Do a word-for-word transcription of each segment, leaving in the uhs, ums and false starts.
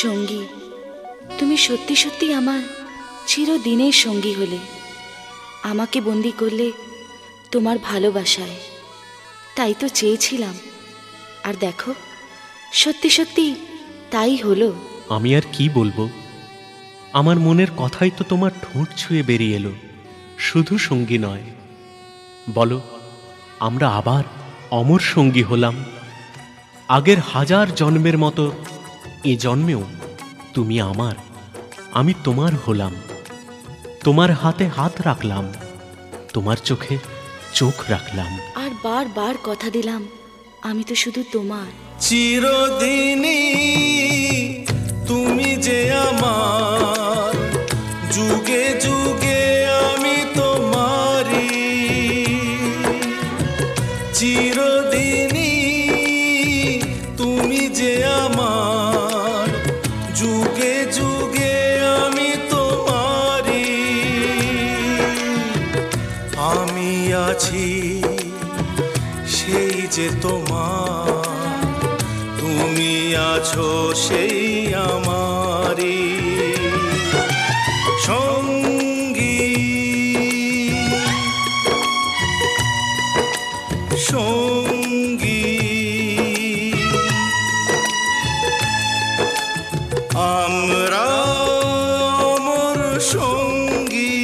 সঙ্গী, তুমি সত্যি সত্যি আমার চিরদিনের সঙ্গী হলে। আমাকে বন্দি করলে তোমার ভালোবাসায়, তাই তো চেয়েছিলাম। আর দেখো, সত্যি সত্যি তাই হলো। আমি আর কি বলবো, আমার মনের কথাই তো তোমার ঠোঁট ছুঁয়ে বেরিয়ে এলো। শুধু সঙ্গী নয়, বলো আমরা আবার অমর সঙ্গী হলাম। আগের হাজার জন্মের মতো এ জন্মেও তুমি আমার, আমি তোমার হলাম। তোমার হাতে হাত রাখলাম, তোমার চোখে চোখ রাখলাম। আর বার বার কথা দিলাম, আমি তো শুধু তোমার। চিরদিনই তুমি যে আমার, যুগে যুগে আমি তোমারি। চিরদিনই তুমি যে আমার, যুগে যুগে আমি তোমারি। আমি আছি সেই যে তোমার, তুমি আছো সেই আমারি সঙ্গী। সঙ্গী আমরা অমর সঙ্গী।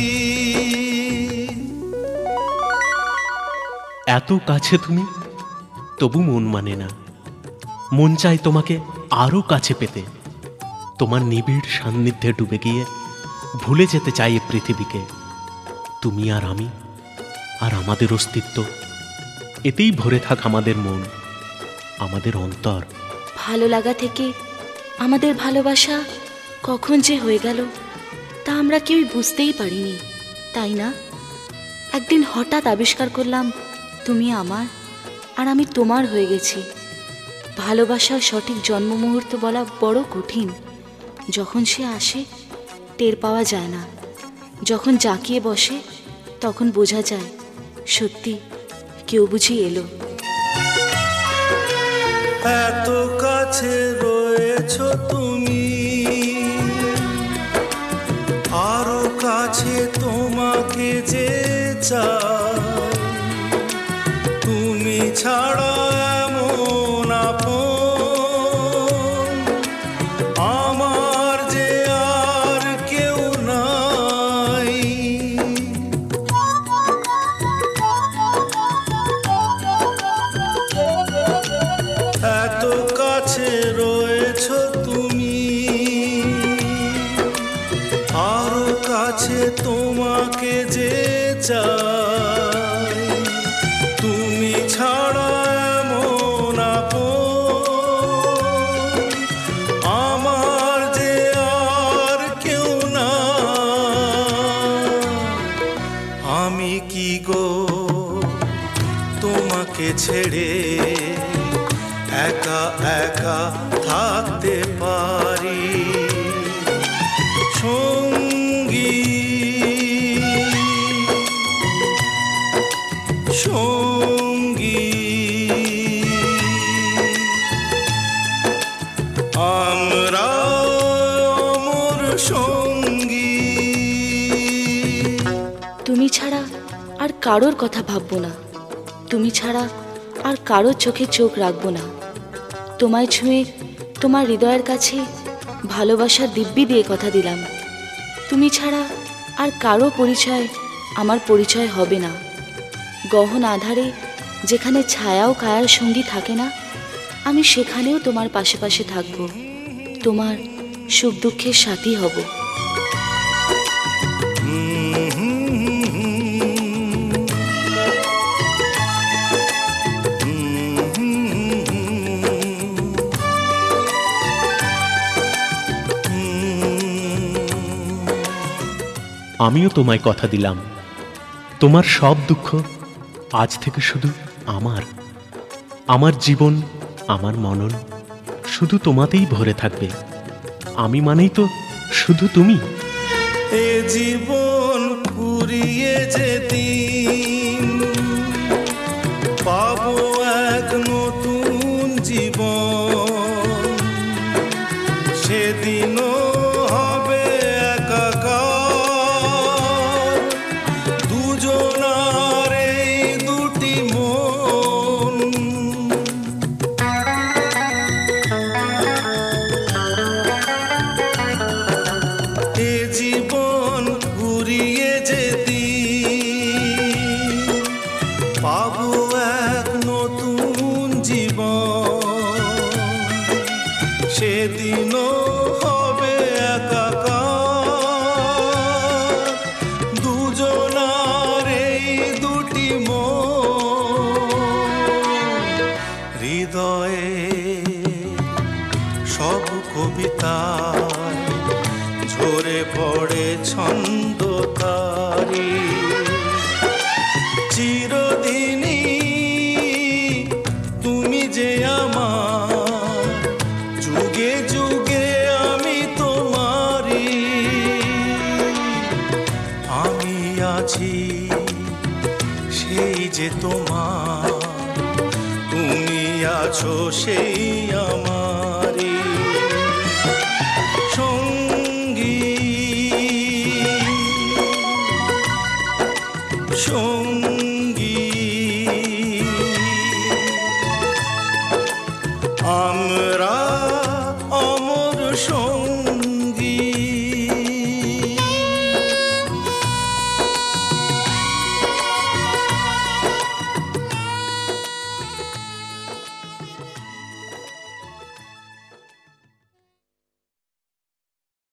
এত কাছে তুমি, তবু মন মানে না। মন চায় তোমাকে আরো কাছে পেতে। তোমার নিবিড় সান্নিধ্যে ডুবে গিয়ে ভুলে যেতে চাই এ পৃথিবীকে। তুমি আর আমি আর আমাদের অস্তিত্ব, এতেই ভরে থাক আমাদের মন, আমাদের অন্তর। ভালো লাগা থেকে আমাদের ভালোবাসা কখন যে হয়ে গেল তা আমরা কেউই বুঝতেই পারিনি, তাই না? একদিন হঠাৎ আবিষ্কার করলাম তুমি আমার আর আমি তোমার হয়ে গেছি। ভালোবাসার সঠিক জন্ম মুহূর্ত বলা বড় কঠিন। যখন সে আসে টের পাওয়া যায় না, যখন জাঁকিয়ে বসে তখন বোঝা যায় সত্যি কেউ বুঝি এলো। এত কাছে রয়েছো তুমি, আরো কাছে তোমাকে যে চাই। তুমি ছাড়া এমন আপন আমার যে আর কেউ নাই। এত কাছে রয়েছো তুমি, আরো কাছে তোমাকে যে চাই। তুমি ছাড়া এমন আপন আমার যে আর কেউ না। আমি কি গো তোমাকে ছেড়ে একা একা থাকতে পারি সঙ্গী। সঙ্গী আমরা অমর সঙ্গী। তুমি ছাড়া আর কারোর কথা ভাববো না, তুমি ছাড়া আর কারোর চোখে চোখ রাখবো না। তোমায় ছুঁয়ে তোমার হৃদয়ের কাছে ভালোবাসার দিব্যি দিয়ে কথা দিলাম। তুমি ছাড়া আর কারো পরিচয় আমার পরিচয় হবে না। গহন আধারে যেখানে ছায়াও কায়ার সঙ্গী থাকে না, আমি সেখানেও তোমার পাশে পাশে থাকবো, তোমার সুখ দুঃখের সাথী হব। আমিও তোমায় কথা দিলাম, তোমার সব দুঃখ আজ থেকে শুধু আমার। আমার জীবন, আমার মনন শুধু তোমাতেই ভরে থাকবে। আমি মানেই তো শুধু তুমি। এ জীবন ফুরিয়ে যেদিন পাবো এক নতুন জীবন, সে পাবো এক নতুন জীবন, সেদিনও হবে একাকার দুজনার এই দুটি মন। হৃদয়ে সব কবিতায় ঝরে পড়ে ছন্দ তারি, চিরদিনই তুমি যে আমার, যুগে যুগে আমি তোমারি। আমি আছি সেই যে তোমার, তুমি আছো সেই আমারি সঙ্গী সঙ্গী।